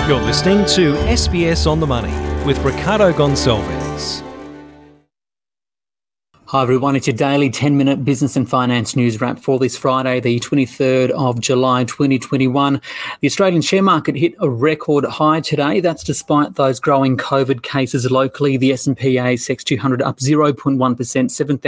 You're listening to SBS On The Money with Ricardo Gonçalves. Hi everyone, it's your daily 10-minute business and finance news wrap for this Friday, the 23rd of July 2021. The Australian share market hit a record high today. That's despite those growing COVID cases locally. The S&P ASX 200 up 0.1%,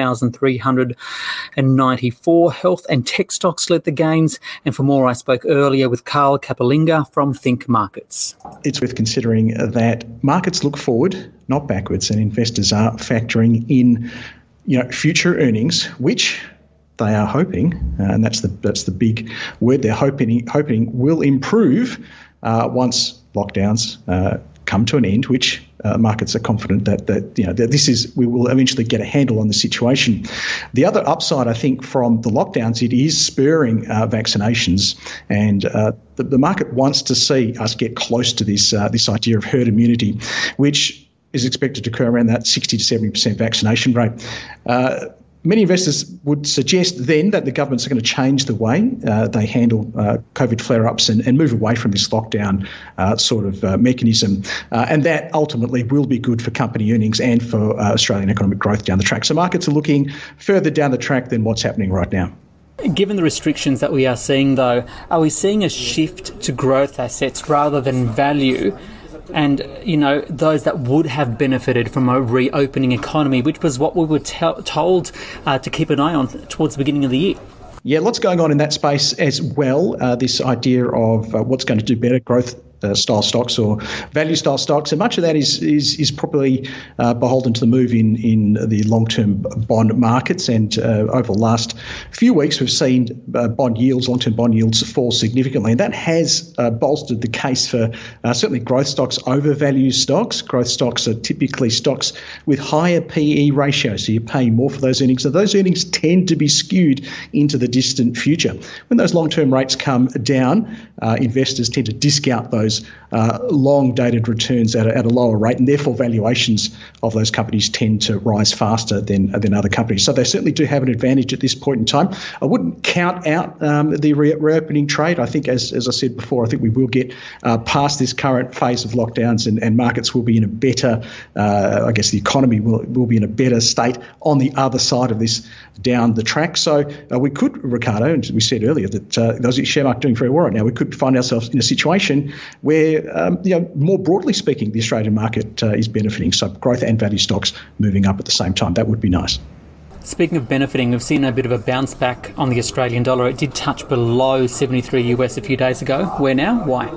7,394. Health and tech stocks led the gains. And for more, I spoke earlier with Carl Capolinga from Think Markets. It's worth considering that markets look forward, not backwards, and investors are factoring in future earnings, which they are hoping, and that's the big word, they're hoping will improve once lockdowns come to an end, which markets are confident that we will eventually get a handle on the situation. The other upside, I think, from the lockdowns, it is spurring vaccinations, and the market wants to see us get close to this idea of herd immunity, which is expected to occur around that 60 to 70% vaccination rate. Many investors would suggest then that the governments are going to change the way they handle COVID flare-ups and move away from this lockdown mechanism. And that ultimately will be good for company earnings and for Australian economic growth down the track. So markets are looking further down the track than what's happening right now. Given the restrictions that we are seeing, though, are we seeing a shift to growth assets rather than value? And, those that would have benefited from a reopening economy, which was what we were told to keep an eye on towards the beginning of the year. Yeah, lots going on in that space as well. This idea of what's going to do better, growth style stocks or value style stocks, and much of that is probably beholden to the move in the long-term bond markets. And over the last few weeks, we've seen long-term bond yields fall significantly, and that has bolstered the case for certainly growth stocks over value stocks. Growth stocks are typically stocks with higher PE ratios, so you're paying more for those earnings. So those earnings tend to be skewed into the distant future. When those long-term rates come down, investors tend to discount those long-dated returns at a lower rate, and therefore valuations of those companies tend to rise faster than other companies. So they certainly do have an advantage at this point in time. I wouldn't count out the reopening trade. I think, as I said before, I think we will get past this current phase of lockdowns and markets will be in a better, the economy will be in a better state on the other side of this down the track. So we could, Ricardo, and we said earlier that those share market doing very well right now, we could find ourselves in a situation where, more broadly speaking, the Australian market is benefiting. So growth and value stocks moving up at the same time. That would be nice. Speaking of benefiting, we've seen a bit of a bounce back on the Australian dollar. It did touch below 73 US a few days ago. Where now? Why?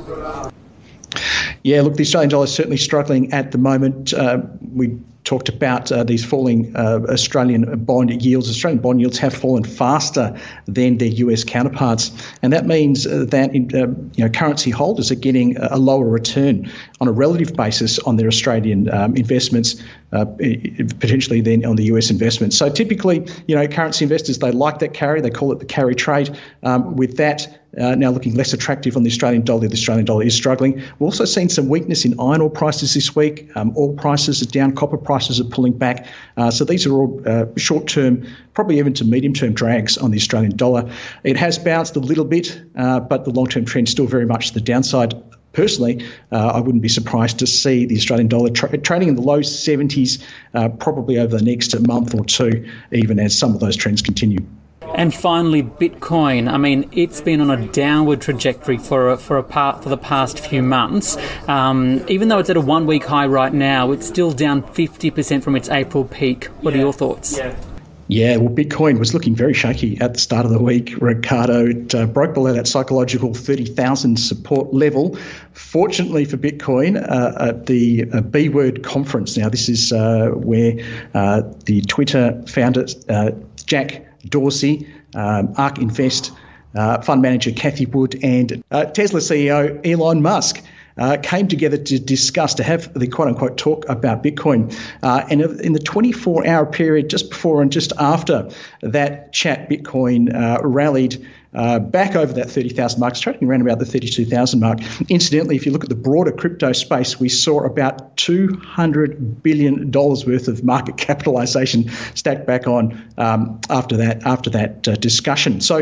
Yeah, look, the Australian dollar is certainly struggling at the moment. We talked about these falling Australian bond yields. Australian bond yields have fallen faster than their US counterparts, and that means that currency holders are getting a lower return on a relative basis on their Australian investments, potentially then on the US investments. So typically, currency investors, they like that carry. They call it the carry trade. With that now looking less attractive on the Australian dollar is struggling. We've also seen some weakness in iron ore prices this week. Oil prices are down, copper prices are pulling back. So these are all short-term, probably even to medium-term drags on the Australian dollar. It has bounced a little bit, but the long-term trend is still very much to the downside. Personally, I wouldn't be surprised to see the Australian dollar trading in the low 70s probably over the next month or two, even as some of those trends continue. And finally, Bitcoin. I mean, it's been on a downward trajectory for the past few months. Even though it's at a one-week high right now, it's still down 50% from its April peak. What are your thoughts? Yeah, well, Bitcoin was looking very shaky at the start of the week, Ricardo. It broke below that psychological 30,000 support level. Fortunately for Bitcoin, at the B-Word conference, now this is where the Twitter founder, Jack Dorsey, ARK Invest fund manager Cathie Wood, and Tesla CEO Elon Musk came together to have the quote-unquote talk about Bitcoin. And in the 24-hour period just before and just after that chat, Bitcoin rallied back over that 30,000 mark, trading around about the 32,000 mark. Incidentally, if you look at the broader crypto space, we saw about $200 billion worth of market capitalization stacked back on after that discussion. So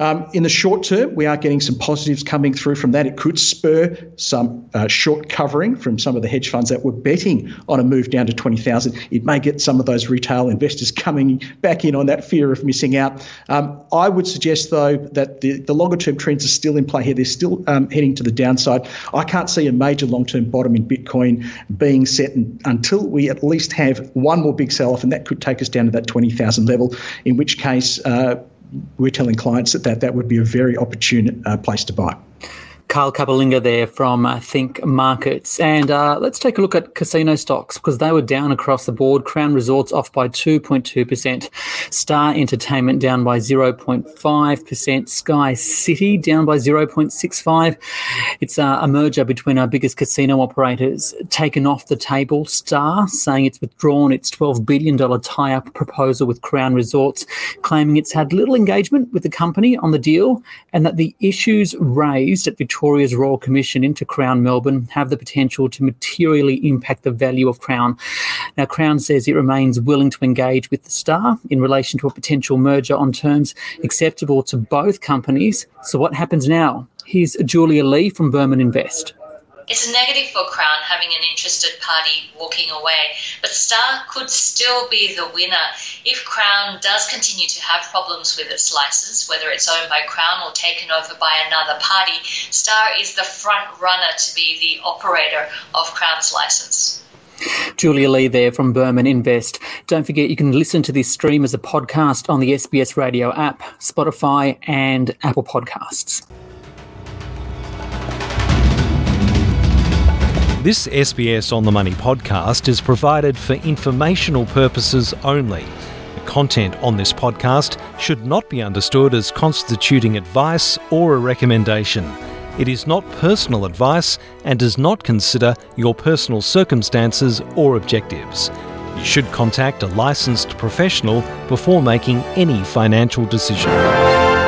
In the short term, we are getting some positives coming through from that. It could spur some short covering from some of the hedge funds that were betting on a move down to 20,000. It may get some of those retail investors coming back in on that fear of missing out. I would suggest, though, that the longer-term trends are still in play here. They're still heading to the downside. I can't see a major long-term bottom in Bitcoin being set until we at least have one more big sell-off, and that could take us down to that 20,000 level, in which case we're telling clients that would be a very opportune place to buy. Carl Capolinga there from Think Markets. And let's take a look at casino stocks, because they were down across the board. Crown Resorts off by 2.2%. Star Entertainment down by 0.5%. Sky City down by 0.65%. It's a merger between our biggest casino operators taken off the table. Star saying it's withdrawn its $12 billion tie-up proposal with Crown Resorts, claiming it's had little engagement with the company on the deal and that the issues raised at Victoria's Royal Commission into Crown Melbourne have the potential to materially impact the value of Crown. Now, Crown says it remains willing to engage with the Star in relation to a potential merger on terms acceptable to both companies. So what happens now? Here's Julia Lee from Berman Invest. It's a negative for Crown having an interested party walking away, but Star could still be the winner if Crown does continue to have problems with its licence, whether it's owned by Crown or taken over by another party. Star is the front runner to be the operator of Crown's licence. Julia Lee there from Berman Invest. Don't forget, you can listen to this stream as a podcast on the SBS Radio app, Spotify and Apple Podcasts. This SBS On The Money podcast is provided for informational purposes only. The content on this podcast should not be understood as constituting advice or a recommendation. It is not personal advice and does not consider your personal circumstances or objectives. You should contact a licensed professional before making any financial decision.